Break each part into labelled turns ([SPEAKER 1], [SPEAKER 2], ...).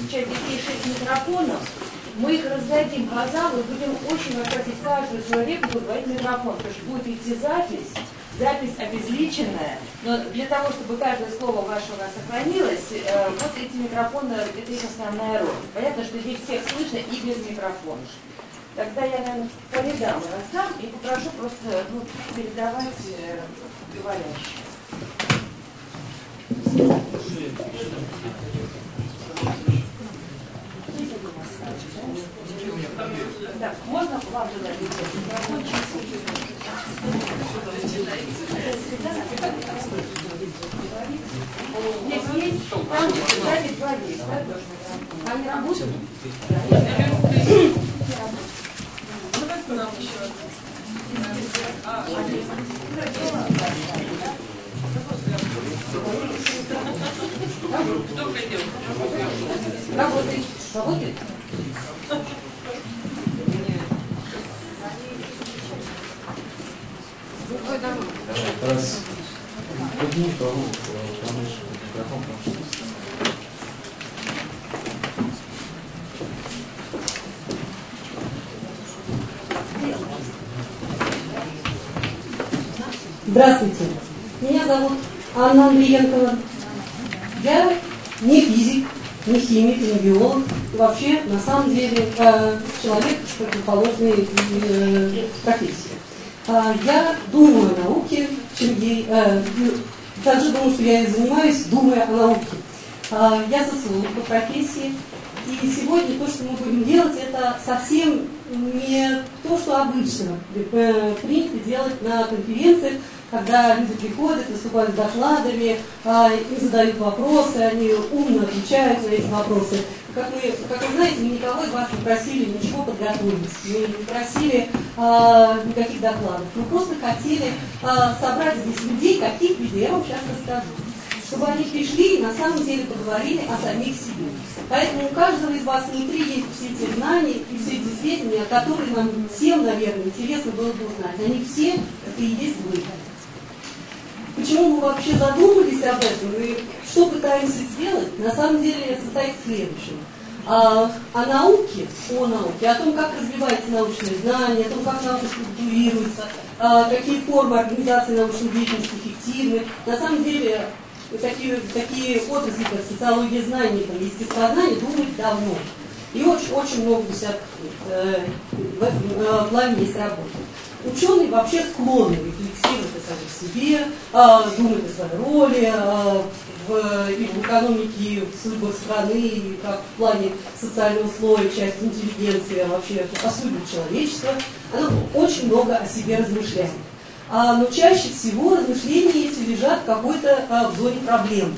[SPEAKER 1] сейчас детей 6 микрофонов, мы их раздадим глаза, мы будем очень просить каждого человека говорить микрофон, потому что будет идти запись обезличенная, но для того, чтобы каждое слово ваше у нас сохранилось, вот эти микрофоны, это их основная роль. Понятно, что здесь всех слышно и без микрофона. Тогда я, наверное, по рядам раздам и попрошу просто передавать говорящим. Да, можно вам задать микрофон? Здесь есть, там сзади два есть, да? Они работают? Давайте нам еще раз. Кто пойдет? Работает. Работает?
[SPEAKER 2] Раз. Подними голову, помышь, микрофон,
[SPEAKER 3] Здравствуйте. Меня зовут Анна Андриенкова. Я не физик, не химик, не биолог. Вообще, на самом деле, человек с противоположной профессии. Я думаю о науке, также думаю, что я и занимаюсь, думая о науке. Я социолог по профессии, и сегодня то, что мы будем делать, это совсем не то, что обычно принято делать на конференциях, когда люди приходят, выступают с докладами, им задают вопросы, они умно отвечают на эти вопросы. Как вы знаете, мы никого из вас не просили ничего подготовить, мы не просили никаких докладов. Мы просто хотели собрать здесь людей, каких людей, я вам сейчас расскажу, чтобы они пришли и на самом деле поговорили о самих себе. Поэтому у каждого из вас внутри есть все эти знания и все эти сведения, которые нам всем, наверное, интересно было бы узнать. Они все, это и есть вы. Почему мы вообще задумались об этом и что пытаемся сделать, на самом деле состоит в следующем. О науке, о том, как развивается научное знание, о том, как наука структурируется, какие формы организации научной деятельности эффективны. На самом деле такие отрасли, как социология знаний, естествознание, думают давно. И очень много в этом плане есть работа. Ученые вообще склонны рефлексировать о самих себе, думать о своей роли и в экономике, и в судьбах страны, и как в плане социального слоя, часть интеллигенции, вообще о судьбах человечества. Оно очень много о себе размышляет. Но чаще всего размышления эти лежат в зоне проблем.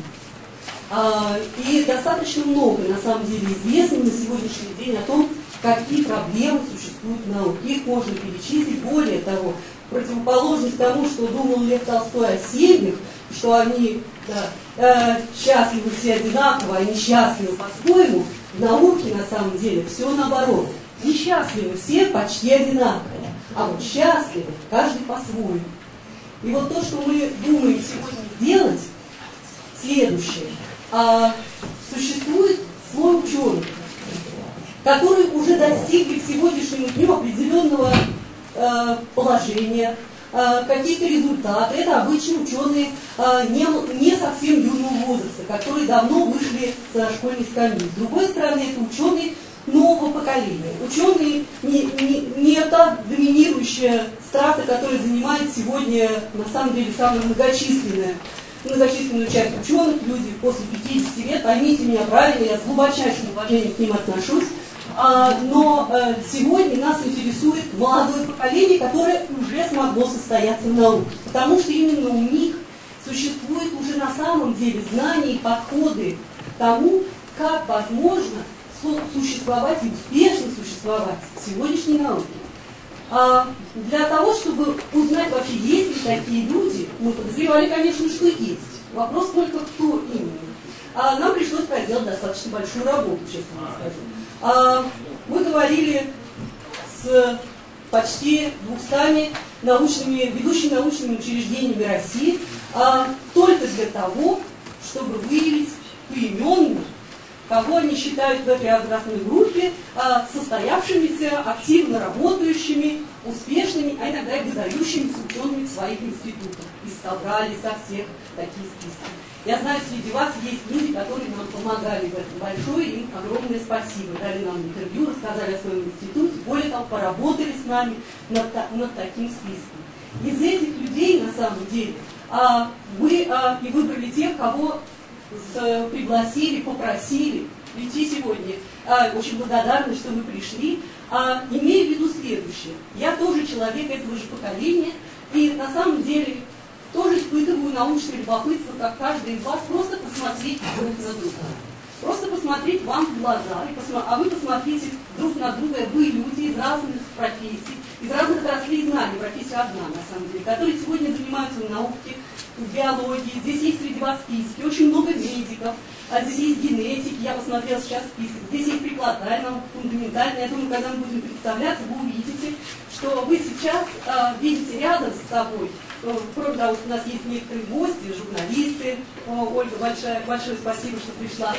[SPEAKER 3] И достаточно много, на самом деле, известно на сегодняшний день о том, какие проблемы существуют в науке. Их можно перечислить. Более того, противоположность тому, что думал Лев Толстой о семьях, что они счастливы все одинаково, они счастливы по-своему, в науке на самом деле все наоборот. Несчастливы все почти одинаково, а вот счастливы каждый по-своему. И вот то, что мы думаем сегодня сделать, следующее. Существует слой ученых, которые уже достигли к сегодняшнему дню определенного положения, какие-то результаты. Это обычно ученые не совсем юного возраста, которые давно вышли с школьной скамьи. С другой стороны, это ученые нового поколения. Ученые не та доминирующая страта, которая занимает сегодня, на самом деле, самая многочисленную часть ученых, люди после 50 лет, поймите меня правильно, я с глубочайшим уважением к ним отношусь, но сегодня нас интересует молодое поколение, которое уже смогло состояться в науке, потому что именно у них существует уже на самом деле знания и подходы к тому, как возможно существовать и успешно существовать в сегодняшней науке. Для того, чтобы узнать вообще, есть ли такие люди, мы подозревали, конечно, что есть. Вопрос только, кто именно. Нам пришлось проделать достаточно большую работу, честно вам скажу. Мы говорили с почти 200 ведущими научными учреждениями России только для того, чтобы выявить поименно, кого они считают в этой возрастной группе состоявшимися, активно работающими, успешными, а иногда и выдающимися учеными в своих институтах. И собрали со всех такие списки. Я знаю, среди вас есть люди, которые нам помогали в этом. Большое им огромное спасибо. Дали нам интервью, рассказали о своем институте, более того, поработали с нами над таким списком. Из этих людей, на самом деле, вы и выбрали тех, кого пригласили, попросили прийти сегодня. Очень благодарны, что вы пришли. Имея в виду следующее. Я тоже человек этого же поколения, и на самом деле тоже испытываю научное любопытство, как каждый из вас, просто посмотреть друг на друга. Просто посмотреть вам в глаза, а вы посмотрите друг на друга, вы люди из разных профессий, из разных отраслей знаний, профессия одна на самом деле, которые сегодня занимаются в науке, в биологии, здесь есть среди вас физики, очень много медиков, а здесь есть генетики, я посмотрела сейчас список, здесь есть прикладная наука, фундаментальная. Я думаю, когда мы будем представляться, вы увидите, что вы сейчас видите рядом с собой. Кроме того, что у нас есть некоторые гости, журналисты. Ольга, большое спасибо, что пришла.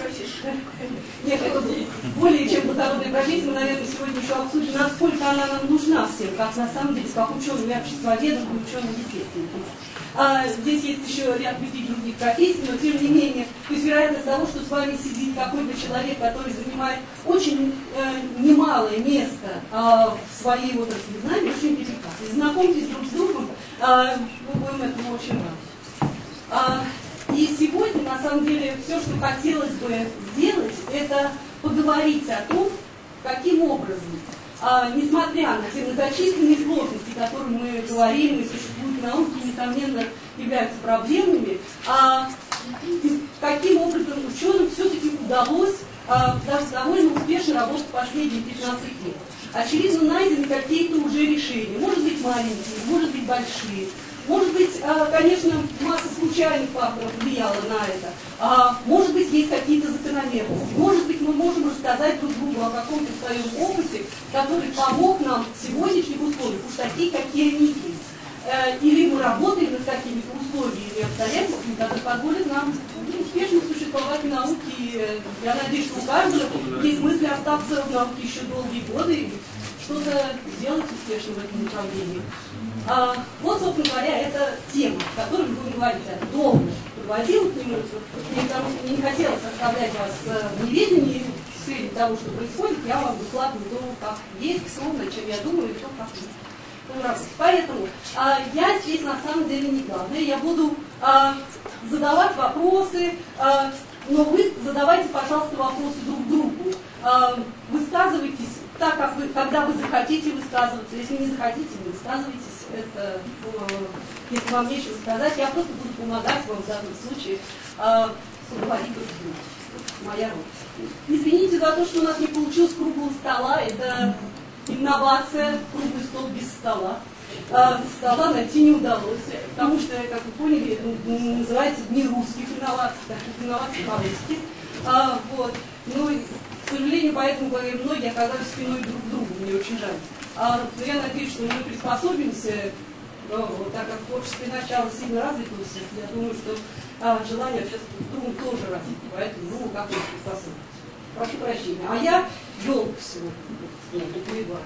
[SPEAKER 3] Нет, это более чем благородная профессия. Мы, наверное, сегодня еще обсудим, насколько она нам нужна всем, как на самом деле, как ученым и обществоведом, и ученым естественникам. Здесь есть еще ряд людей других профессий, но тем не менее, то есть вероятность того, что с вами сидит какой-то человек, который занимает очень немалое место в своей отрасли знаний, очень велика. И знакомьтесь друг с другом, мы будем этому очень рады. И сегодня, на самом деле, все, что хотелось бы сделать, это поговорить о том, каким образом, несмотря на те многочисленные сложности, о которых мы говорим, и существуют в науке, несомненно, являются проблемами, каким образом ученым все-таки удалось даже довольно успешно работать последние 15 лет. Очевидно, найдены какие-то уже решения, может быть маленькие, может быть большие. Может быть, конечно, масса случайных факторов влияла на это. Может быть, есть какие-то закономерности. Может быть, мы можем рассказать друг другу о каком-то своем опыте, который помог нам в сегодняшних условиях, уж такие, какие они есть. Или мы работаем над какими-то условиями и обстоятельствами, которые позволят нам успешно существовать в науке. И я надеюсь, что у каждого есть мысли остаться в науке еще долгие годы и что-то сделать успешно в этом направлении. Вот, собственно говоря, это тема, о которой мы будем говорить. Я долго подводила к нему, потому что мне не хотелось оставлять вас в неведении в сфере того, что происходит. Я вам выкладываю то, как есть, словно, чем я думаю, и то, как есть. Поэтому я здесь на самом деле не главное. Я буду задавать вопросы, но вы задавайте, пожалуйста, вопросы друг другу. Высказывайтесь так, как вы, когда вы захотите высказываться. Если не захотите, не высказывайтесь. Это, если вам нечего сказать, я просто буду помогать вам в данном случае поговорить друг с другом. Моя роль. Извините за то, что у нас не получилось круглого стола. Это инновация, круглый стол без стола. Стола найти не удалось, потому что, как вы поняли, это называется дни русских инноваций, таких инноваций по-русски. Вот. Ну, к сожалению, поэтому многие оказались спиной друг к другу, мне очень жаль. Но я надеюсь, что мы приспособимся, так как творческое начало сильно развилось, я думаю, что желание общаться друг с другом тоже развито, поэтому думаю, как мы приспособимся. Прошу прощения. А я елка сегодня.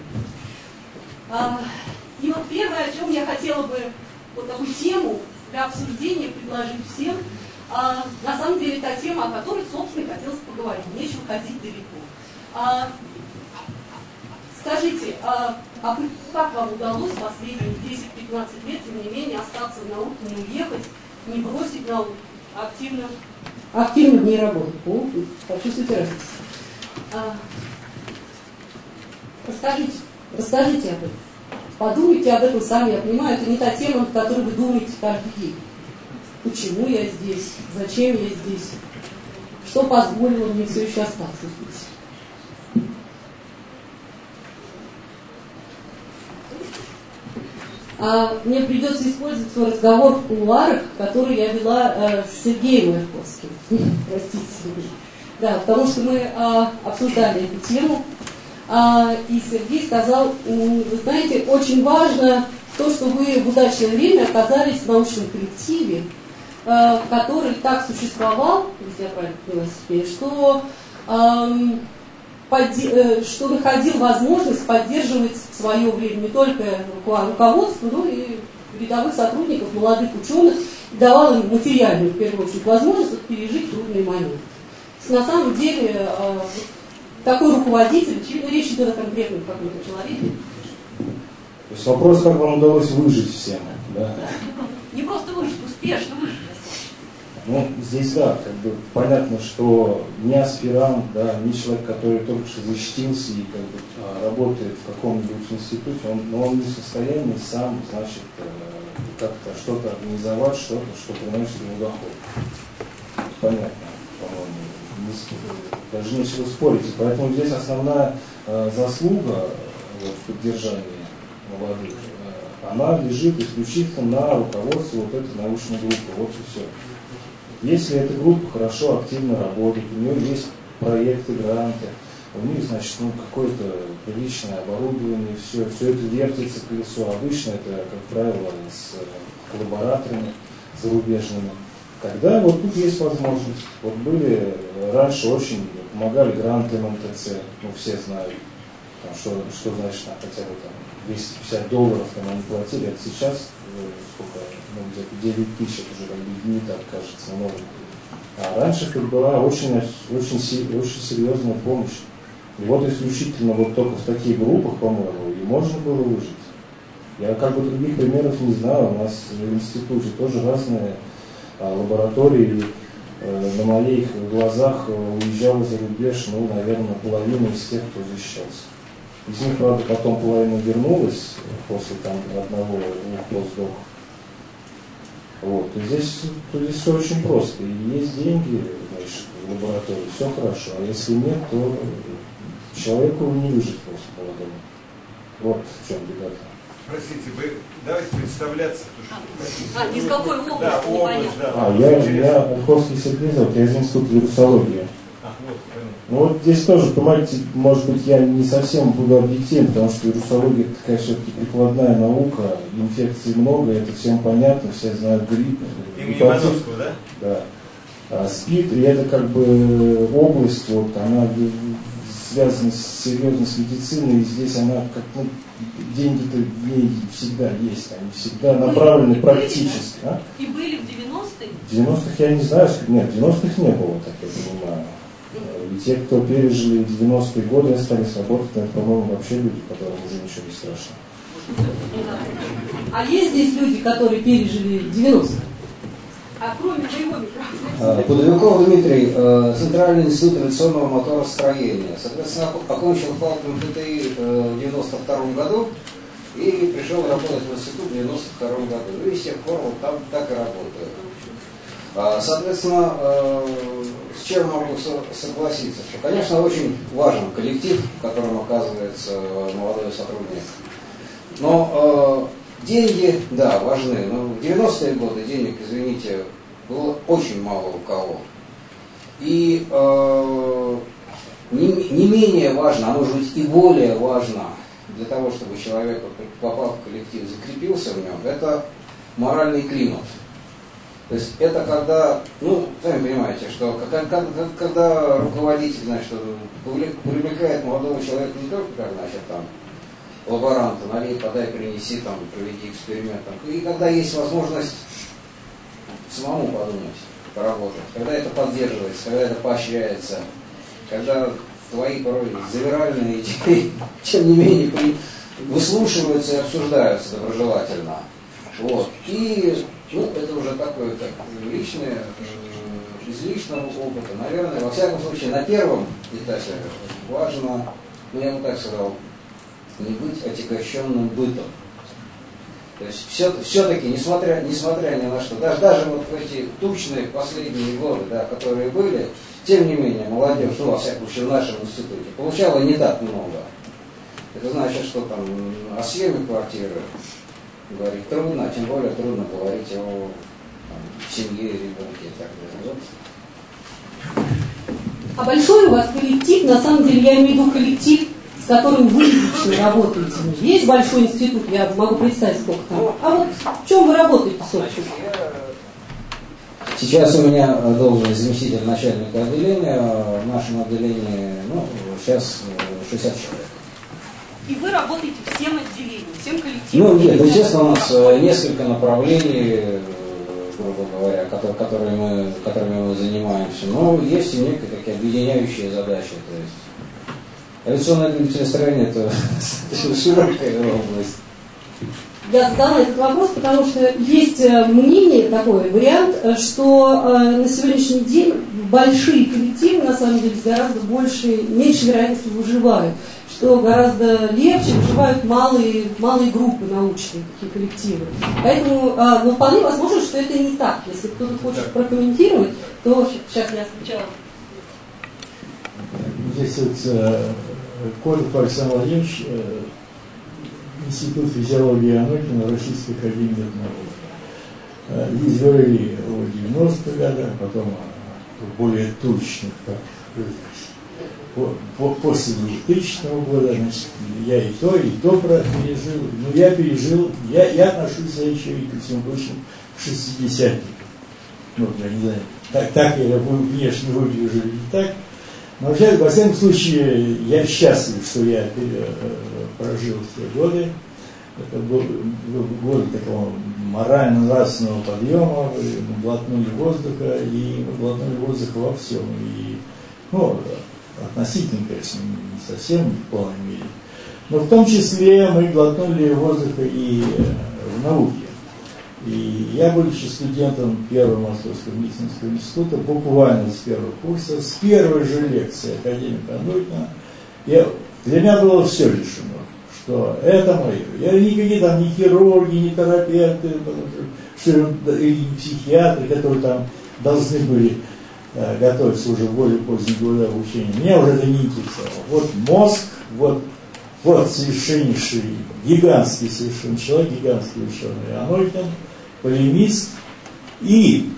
[SPEAKER 3] И вот первое, о чем я хотела бы вот такую тему для обсуждения предложить всем, на самом деле та тема, о которой, собственно, хотелось поговорить. Нечего ходить далеко. Скажите, как вам удалось последние 10-15 лет, тем не менее, остаться в науке, не уехать, не бросить науку, активно в ней работать? Почувствуйте разницу. Расскажите об этом. Подумайте об этом сами. Я понимаю, это не та тема, над которой вы думаете каждый день. Почему я здесь? Зачем я здесь? Что позволило мне все еще остаться здесь? Мне придется использовать свой разговор в кулуарах, который я вела с Сергеем Маяковским. Простите, Сергей. Да, потому что мы обсуждали эту тему. И Сергей сказал, вы знаете, очень важно то, что вы в удачное время оказались в научном коллективе, который так существовал, если я правильно поняла теперь, что находил возможность поддерживать в свое время не только руководство, но и рядовых сотрудников, молодых ученых, давал им материальную, в первую очередь, возможность пережить трудные моменты. На самом деле, такой руководитель, очевидно, речь идет о конкретном каком-то человеке.
[SPEAKER 2] То есть вопрос, как вам удалось выжить всем, да?
[SPEAKER 4] Не просто выжить, успешно выжить.
[SPEAKER 2] Ну, здесь да, как бы понятно, что не аспирант, да, не человек, который только что защитился и как бы работает в каком-нибудь институте, он не в состоянии сам, значит, как-то что-то организовать, что приносит ему доход. Понятно, по-моему, даже нечего спорить. И поэтому здесь основная заслуга в поддержании молодых, она лежит исключительно на руководстве вот этой научной группы. Вот и все. Если эта группа хорошо, активно работает, у нее есть проекты, гранты, у них, значит, какое-то приличное оборудование, все это вертится колесо. Обычно это, как правило, с коллабораторами зарубежными. Тогда вот тут есть возможность. Вот были раньше очень помогали гранты МТЦ, все знают, там, что значит хотя бы там $250 там они платили, это сейчас сколько, где-то 9 тысяч, это уже как бы не так кажется много. А раньше как была очень серьезная помощь. И вот исключительно вот только в таких группах, по-моему, и можно было выжить. Я как бы других примеров не знаю, у нас в институте тоже разные лаборатории, на моих глазах уезжала за рубеж, наверное, половина из тех, кто защищался. Из них, правда, потом половина вернулась после там одного-двух постдоков. Вот. И здесь все очень просто. И есть деньги, значит, в лаборатории, все хорошо. А если нет, то человеку не выжить просто молодому. Вот в чем беда.
[SPEAKER 5] Простите, вы давайте представляться.
[SPEAKER 4] Из какой области?
[SPEAKER 5] Да, область, да.
[SPEAKER 2] Я Ольховский Сергей зовут, я из института вирусологии. Ну вот здесь тоже, понимаете, может быть, я не совсем буду объективен, потому что вирусология это такая все-таки прикладная наука, инфекций много, это всем понятно, все знают грипп.
[SPEAKER 5] Иммунологию, да?
[SPEAKER 2] Да. А СПИД, и это как бы область, вот, она связана серьезно с медициной, и здесь она как, деньги-то в ней всегда есть, они всегда направлены практически.
[SPEAKER 4] Да? И были в 90-е?
[SPEAKER 2] В 90-х я не знаю, нет, в 90-х не было, так я понимаю. И те, кто пережили 90-е годы, остались работать, это, по-моему, вообще люди, которым уже ничего не страшно.
[SPEAKER 3] А есть здесь люди, которые пережили 90-е?
[SPEAKER 4] А кроме моего микрофона?
[SPEAKER 6] Пудовиков Дмитрий, Центральный институт авиационного моторостроения. Соответственно, окончил факультет МФТИ в 92 году и пришел работать в институт в 92 году. И с тех пор вот там так и работаю. Соответственно, с чем могу согласиться? Что, конечно, очень важен коллектив, в котором оказывается молодой сотрудник. Но деньги, да, важны. Но в 90-е годы денег, извините, было очень мало у кого. И не менее важно, а может быть и более важно для того, чтобы человек, попав в коллектив, закрепился в нем, это моральный климат. То есть это когда, сами понимаете, что когда руководитель, значит, привлекает молодого человека не только как, значит, там, лаборанта, налей, подай, принеси, там, проведи эксперимент, там, и когда есть возможность самому подумать, поработать, когда это поддерживается, когда это поощряется, когда твои порой завиральные идеи, тем не менее, выслушиваются и обсуждаются доброжелательно. Вот. И это уже такое, как личное, из личного опыта. Наверное, во всяком случае, на первом этапе важно, я бы так сказал, не быть отягощенным бытом. То есть все-таки, несмотря ни на что, даже вот в эти тучные последние годы, да, которые были, тем не менее, молодежь, во всяком случае, в нашем институте, получала не так много. Это значит, что там о съеме квартиры говорить трудно, а тем более трудно говорить о семье, ребенке и так далее. Вот.
[SPEAKER 3] А большой у вас коллектив, на самом деле я имею в виду коллектив, с которым вы лично работаете. Есть большой институт, я могу представить, сколько там. А вот в чем вы работаете, собственно?
[SPEAKER 6] Сейчас у меня должность заместитель начальника отделения. В нашем отделении, сейчас 60 человек.
[SPEAKER 4] И вы работаете всем отделением, всем коллективом?
[SPEAKER 6] Нет, естественно, у нас несколько направлений, грубо говоря, которыми мы занимаемся. Но есть и некие такие объединяющие задачи. То есть авиационное двигателестроение – это широкая область.
[SPEAKER 3] Я задала этот вопрос, потому что есть мнение, такой вариант, что на сегодняшний день большие коллективы, на самом деле, с гораздо меньшей вероятностью выживают, что гораздо легче выживают малые группы научные, такие коллективы. Поэтому, вполне возможно, что это не так. Если кто-то хочет прокомментировать, то сейчас я сначала.
[SPEAKER 7] Здесь Котов Александр Владимирович, Институт физиологии Анохина, Российской академии наук. Здесь говорили о 90-х годах, потом о более точных, после 2000 года, значит, я и то пережил. Но я пережил, я отношусь еще и ко всему прочему к 60-никам. Я не знаю, так я внешне выгляжу или не так. Но во всяком случае, я счастлив, что я прожил те годы. Это был годы такого морально-нравственного подъема. Мы глотнули воздуха, и мы глотнули воздуха во всем. И, относительно, конечно, не совсем в полной мере. Но в том числе мы глотнули воздуха и в науке. И я, будучи студентом первого Московского медицинского института, буквально с первого курса, с первой же лекции академика Анохина, для меня было все решено, что это мое. Я никакие там ни хирурги, ни терапевты, или психиатры, которые там должны были готовиться уже в более поздние годы обучения. Меня уже это не интересовало. Вот мозг, вот совершеннейший, гигантский совершенно человек, гигантский ученый Анохин, полемист и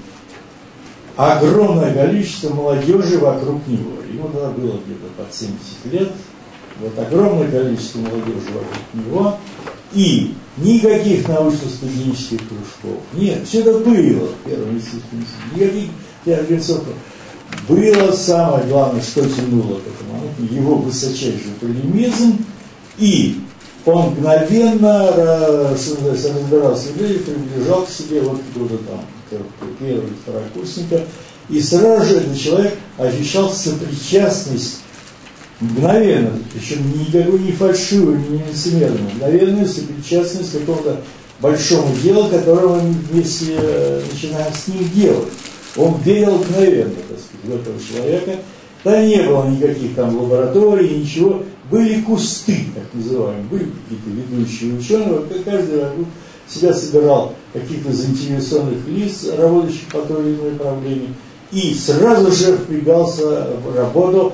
[SPEAKER 7] огромное количество молодежи вокруг него. Ему тогда было где-то под 70 лет. Вот огромное количество молодежи вокруг него. И никаких научно-студенческих кружков. Нет, все это было в первом институте. Никаких организаций. Было самое главное, что тянуло к этому. Его высочайший полемизм. И он мгновенно разбирался в людях, приближал к себе вот кто-то там, первого второкурсника, и сразу же этот человек ощущал сопричастность мгновенно, причем никакой не фальшивую, не лицемерную, мгновенную сопричастность к какому-то большому делу, которое мы вместе начинаем с ним делать. Он верил мгновенно, так сказать, в этого человека. Там не было никаких там лабораторий, ничего. Были кусты, так называемые, были какие-то ведущие ученые, каждый вокруг себя собирал каких-то заинтересованных лиц, работающих по той или иной проблеме, и сразу же впрягался в работу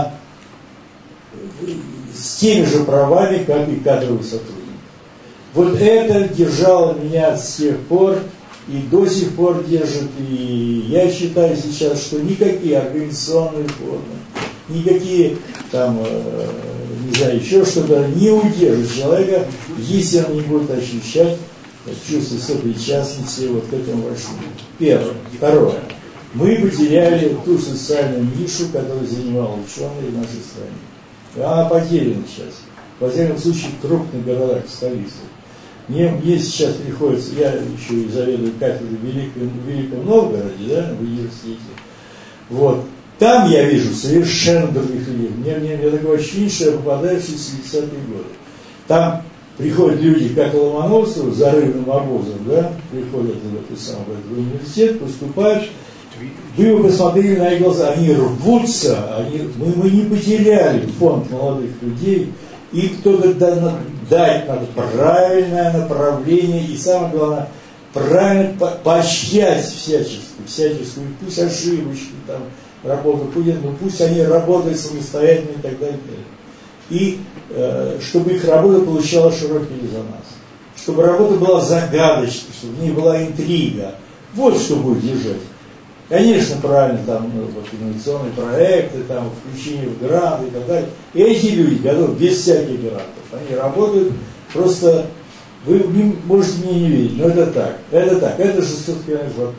[SPEAKER 7] с теми же правами, как и кадровый сотрудник. Вот это держало меня с тех пор, и до сих пор держит, и я считаю сейчас, что никакие организационные формы, никакие там, не знаю, еще что-то не удержит человека, если он не будет ощущать чувство сопричастности вот к этому большому. Первое. Второе. Мы потеряли ту социальную нишу, которую занимал ученые в нашей стране. Она потеряна сейчас. Во всяком случае, в крупных городах, в столице. Мне сейчас приходится, я еще и заведую кафедрой в Великом Новгороде, да, в университете. Вот. Там я вижу совершенно других людей. Мне такое ощущение, что я попадаю в 60-е годы. Там приходят люди, как Ломоносов, за рыбным обозом, да, приходят в университет, поступают. Вы бы посмотрели на их глаза, они рвутся, мы не потеряли фонд молодых людей. И кто-то дать надо правильное направление и, самое главное, правильно поощрять всяческую, пусть ошибочки, там, работу будет, но пусть они работают самостоятельно и так далее. И чтобы их работа получала широкий резонанс. Чтобы работа была загадочной, чтобы в ней была интрига. Вот что будет держать. Конечно, правильно, там, инновационные проекты, там, включение в гранты и так далее. Эти люди готовы без всяких грантов. Они работают, просто вы можете мне не верить, но это так. Это 600 километров от Москвы.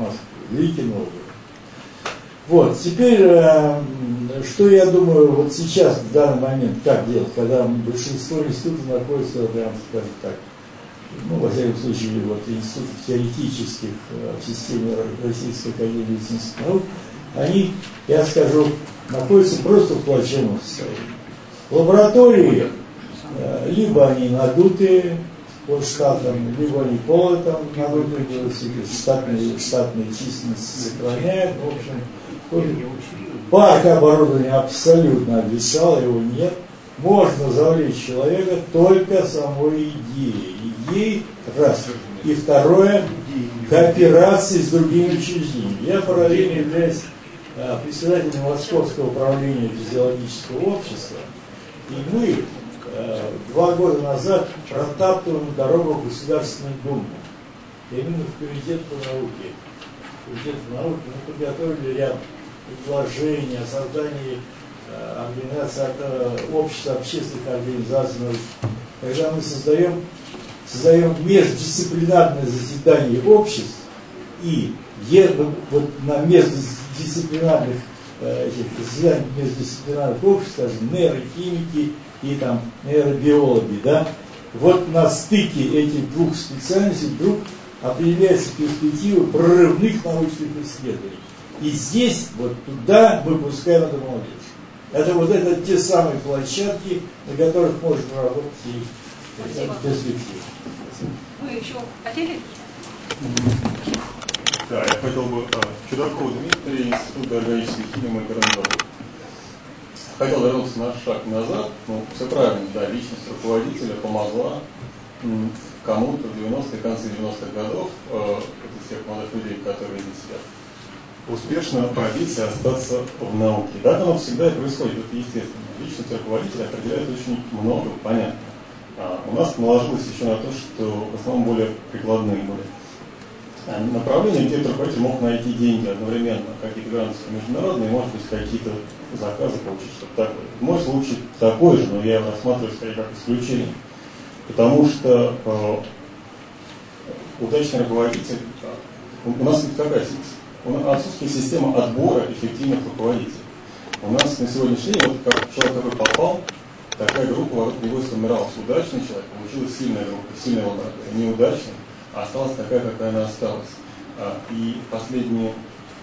[SPEAKER 7] великий Новгород. Вот, теперь, что я думаю, вот сейчас, в данный момент, как делать, когда большинство институтов находится, прям, скажем так, ну, во всяком случае, вот, институтов теоретических в системе Российской академии медицинских наук, они, я скажу, находятся просто в плачевном состоянии. Лаборатории, либо они надутые под штатом, либо они полотом надутые, штатные численности сохраняют, в общем, парк оборудования абсолютно обветшал, его нет. Можно завлечь человека только самой идеей, раз. И второе, кооперацией с другими учреждениями. Я параллельно являюсь председателем Московского управления физиологического общества, и мы 2 года назад протаптываем дорогу в Государственную Думу, именно в Комитет по науке. Комитет по науке мы подготовили ряд предложений о создании организации общества, общественных организаций. Когда мы создаем междисциплинарное заседание обществ, и вот на междисциплинарных заседаниях междисциплинарных обществ, скажем, нейрохимики и там нейробиологи, да, вот на стыке этих двух специальностей вдруг определяется перспектива прорывных научных исследований. И здесь, вот туда мы пускаем эту молодежь. Это те самые площадки, на которых можно работать и перспективы.
[SPEAKER 4] Вы еще хотели?
[SPEAKER 8] Да, я хотел бы Чудаков Дмитрий, Институт органической химии Майкрон. Хотел вернуться на шаг назад. Ну, все правильно, да, личность руководителя помогла кому-то в 90-е, конце 90-х годов, из тех молодых людей, которые здесь сидят, успешно пробиться и остаться в науке. Да, оно всегда и происходит, это естественно. Личность руководителя определяет очень много, понятно. У нас наложилось еще на то, что в основном более прикладные были направления, где руководитель мог найти деньги одновременно, какие-то гранты международные, может быть, какие-то заказы получить, что-то такое. Мой случай такой же, но я его рассматриваю скорее как исключение. Потому что удачный руководитель, у нас какая система? Отсутствует система отбора эффективных руководителей. У нас на сегодняшний день, вот как человек, который попал, такая группа вокруг него сформировалась. Удачный человек, получилась сильная группа, сильная лаборатория. Неудачный, а осталась такая, какая она осталась. И последние,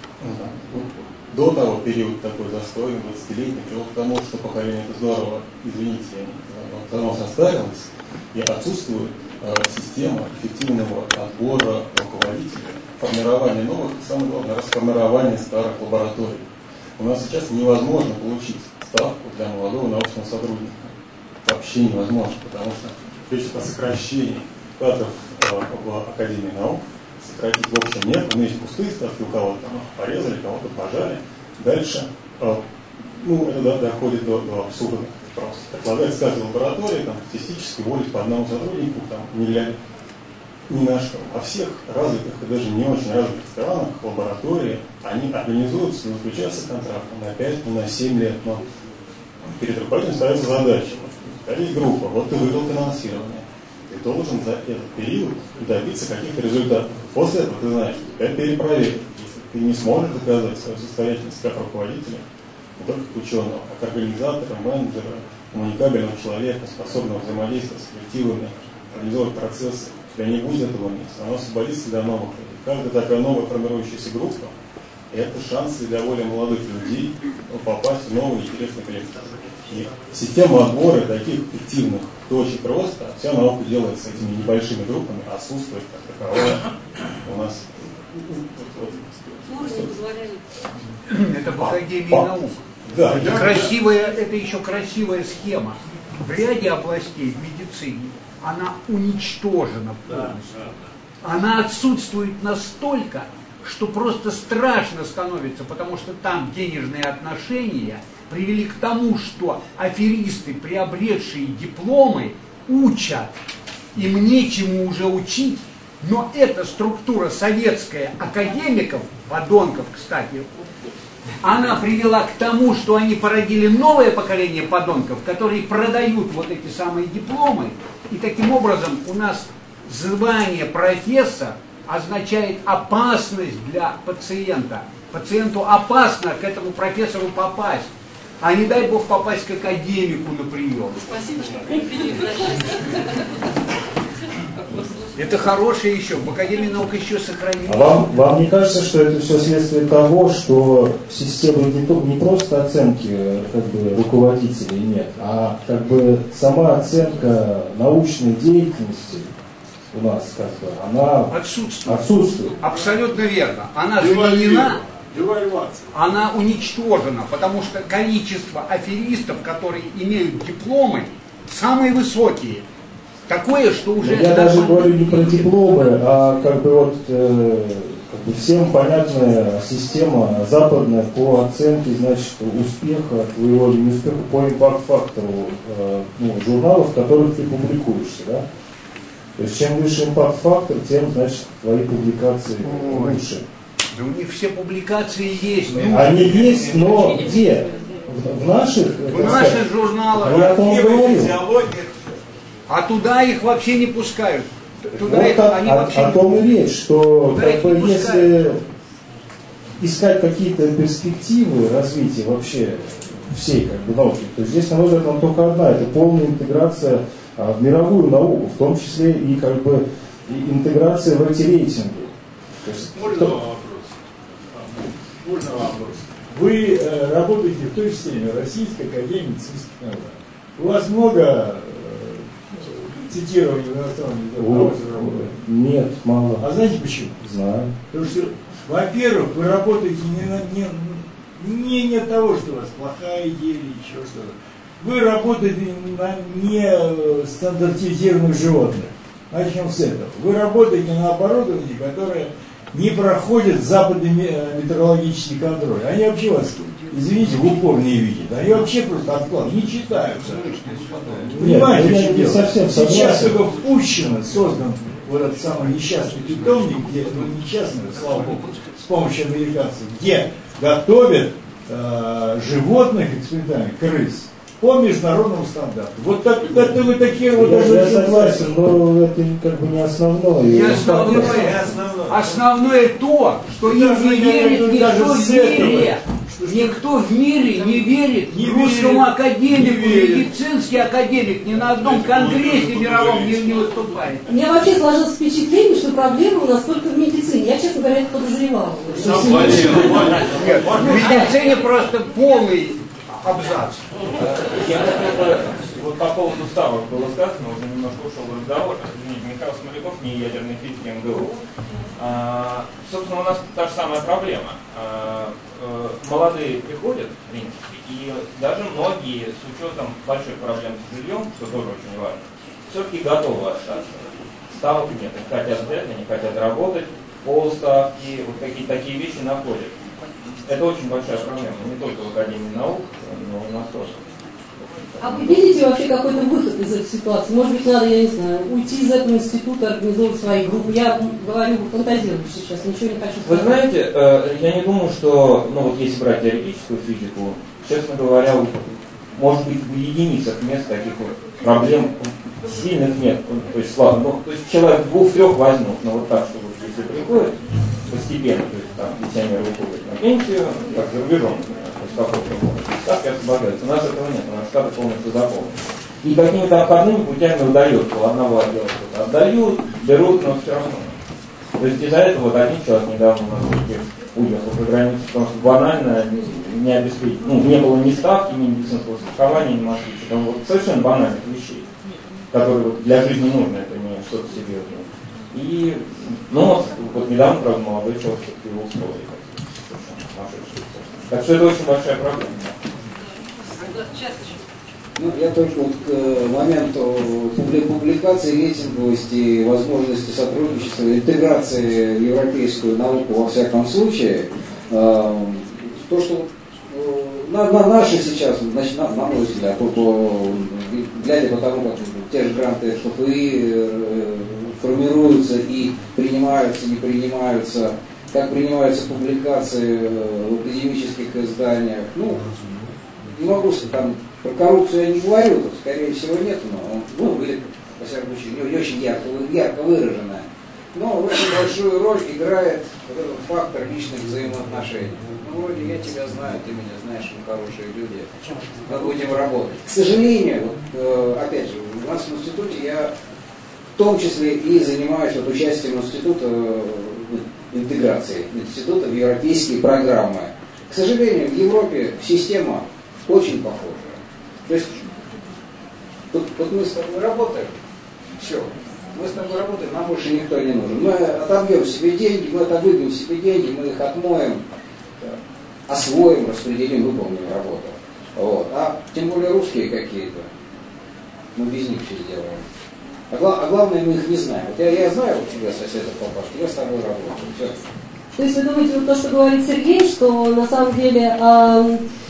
[SPEAKER 8] до того период такой застой, 20-летний, привел к тому, что поколение это здорово, извините, оно состарилось, и отсутствует система эффективного отбора руководителя, формирования новых, и самое главное, расформирования старых лабораторий. У нас сейчас невозможно получить ставку для молодого научного сотрудника. Вообще невозможно, потому что речь идет о сокращении кадров в Академии наук. Сократить в общем нет, но есть пустые ставки, у кого-то там порезали, кого-то пожали. Дальше, это доходит до абсурда. Просто предлагается каждой лаборатории там, статистически уволить по одному сотруднику, там, не глядя ни на что. Во всех развитых и даже не очень развитых странах лаборатории, они организуются, заключаются контракты на 5, на 7 лет. Но перед руководителем ставится задача. Есть группа, вот ты выиграл финансирование. Ты должен за этот период добиться каких-то результатов. После этого ты знаешь, тебя перепроверят. Если ты не сможешь доказать свою состоятельность как руководителя, не только как ученого, а как организатора, менеджера, коммуникабельного человека, способного взаимодействовать с коллективами, организовывать процессы, у тебя не будет этого места, оно освободится для новых людей. Каждая такая новая формирующаяся группа – это шансы для более молодых людей попасть в новый интересный коллектив. И система отбора таких эффективных точек роста, вся наука делается этими небольшими группами, а отсутствует как таковая у нас.
[SPEAKER 9] Это в Академии наук.
[SPEAKER 8] Да.
[SPEAKER 9] Это еще красивая схема. В ряде областей в медицине она уничтожена полностью. Она отсутствует настолько, что просто страшно становится, потому что там денежные отношения привели к тому, что аферисты, приобретшие дипломы, учат. Им нечему уже учить, но эта структура советская академиков, подонков, кстати, она привела к тому, что они породили новое поколение подонков, которые продают вот эти самые дипломы, и таким образом у нас звание профессор означает опасность для пациента. Пациенту опасно к этому профессору попасть. А не дай бог попасть к академику на прием.
[SPEAKER 4] Спасибо, что предупредили.
[SPEAKER 9] Это хорошее еще. В Академии наук еще сохранилось.
[SPEAKER 2] А вам не кажется, что это все следствие того, что система не просто оценки как бы руководителей нет, а как бы сама оценка научной деятельности у нас как бы она отсутствует.
[SPEAKER 9] Абсолютно верно. Она заменена, она уничтожена, потому что количество аферистов, которые имеют дипломы, самые высокие. Такое, что уже...
[SPEAKER 2] Я даже говорю не про дипломы, а как бы вот как бы всем понятная система западная по оценке, значит, успеха твоего или неуспеха по импакт-фактору журналов, в которых ты публикуешься, да? То есть чем выше импакт-фактор, тем, значит, твои публикации лучше.
[SPEAKER 9] Да у них все публикации есть.
[SPEAKER 2] Они есть, но где? В наших
[SPEAKER 9] журналах.
[SPEAKER 2] Я о том говорю.
[SPEAKER 9] А туда их вообще не пускают. Туда
[SPEAKER 2] вот о том и речь, что как бы, если искать какие-то перспективы развития вообще всей как бы, науки, то здесь, на мой взгляд, нам только одна, это полная интеграция в мировую науку, в том числе и как бы и интеграция в эти рейтинги. То есть,
[SPEAKER 7] Можно вопрос? Вы работаете в той же системе Российской академии медицинских наук. У вас много цитирование иностранных языков?
[SPEAKER 2] Нет, мало.
[SPEAKER 7] А знаете почему?
[SPEAKER 2] Знаю.
[SPEAKER 7] Потому что, во-первых, вы работаете не от того, что у вас плохая идея или еще что-то. Вы работаете на не стандартизированных животных. Начнем с этого. Вы работаете на оборудовании, которое не проходит западный метеорологический контроль. Они вообще вас, извините, в упор не видят. Они вообще просто откладывают, не читаются. Понимаете, что дело? Сейчас только впущено, создан вот этот самый несчастный питомник, где, несчастный, слава богу, с помощью американцев, где готовят животных экспериментальных, крыс, по международному стандарту. Вот так, это вы такие вот...
[SPEAKER 2] Я согласен, но это как бы не основное.
[SPEAKER 9] Не основное. Основное то, что им не верит никто в мире. Никто в мире не верит русскому академику, медицинский академик ни на одном конгрессе мировом не выступает.
[SPEAKER 3] У меня вообще сложилось впечатление, что проблема у нас только в медицине. Я, честно говоря, это подозревала.
[SPEAKER 9] Нет, в медицине просто полный абзац.
[SPEAKER 10] Я хотел бы, вот по поводу ставок было сказано, уже немножко ушел разговор. Извините, Михаил Смоляков, не ядерный физик МГУ. Собственно, у нас та же самая проблема. Молодые приходят, в принципе, и даже многие, с учетом больших проблем с жильем, что тоже очень важно, все-таки готовы остаться. Ставок нет, они хотят взять, они хотят работать, полставки, вот какие-то такие вещи находят. Это очень большая проблема, не только в Академии наук, но и у нас тоже.
[SPEAKER 3] А вы видите вообще какой-то выход из этой ситуации? Может быть, надо, я не знаю, уйти из этого института, организовывать свои группы? Я говорю, фантазирую сейчас, ничего не хочу сказать.
[SPEAKER 10] Вы знаете, я не думаю, что, ну вот если брать теоретическую физику, честно говоря, может быть в единицах мест таких вот проблем сильных нет. То есть, слабо, ну, то есть человек 2-3 возьмут, но вот так, что вот если приходит постепенно, то есть там пенсионеры уходят на пенсию, как за рубежом, ставки освобождаются. У нас этого нет, у нас штаты полностью заполнены. И какими-то обходными путями удается, у одного отдела что-то отдают, берут, но все равно. То есть из-за этого вот один человек недавно у нас уехал за границу, потому что банально не обеспечить, ну, не было ни ставки, ни медицинского страхования, ни москвича. Там вот совершенно банальных вещей, которые вот для жизни нужны, это не что-то серьезное. И, ну, вот недавно, правда, молодой человек все-таки его устроили. Так что это очень большая проблема.
[SPEAKER 6] Ну, я только вот к моменту публикации, рейтинговости, возможности сотрудничества, интеграции в европейскую науку во всяком случае, то, что наши сейчас, значит, на мой взгляд, глядя по тому, как те же гранты ФПИ формируются и принимаются, не принимаются, как принимаются публикации в академических изданиях, ну, не могу сказать, там про коррупцию я не говорю, тут, скорее всего, нет, но, ну, или, во всяком случае, не очень ярко выраженная. Но очень большую роль играет вот этот фактор личных взаимоотношений. Ну, вроде я тебя знаю, ты меня знаешь, мы хорошие люди. Мы будем работать. К сожалению, вот, опять же, у нас в институте я в том числе и занимаюсь вот участием института интеграции института в европейские программы. К сожалению, в Европе система очень похожа. То есть, вот мы с тобой работаем, все, мы с тобой работаем, нам больше никто не нужен. Мы отобьем себе деньги, мы отобьем себе деньги, мы их отмоем, освоим, распределим, выполним работу. Вот. А тем более русские какие-то, мы без них все сделаем. А главное, мы их не знаем. Вот я знаю у тебя соседа папашку, я с тобой работаю. Все.
[SPEAKER 3] То есть вы думаете, вот то, что говорит Сергей, что на самом деле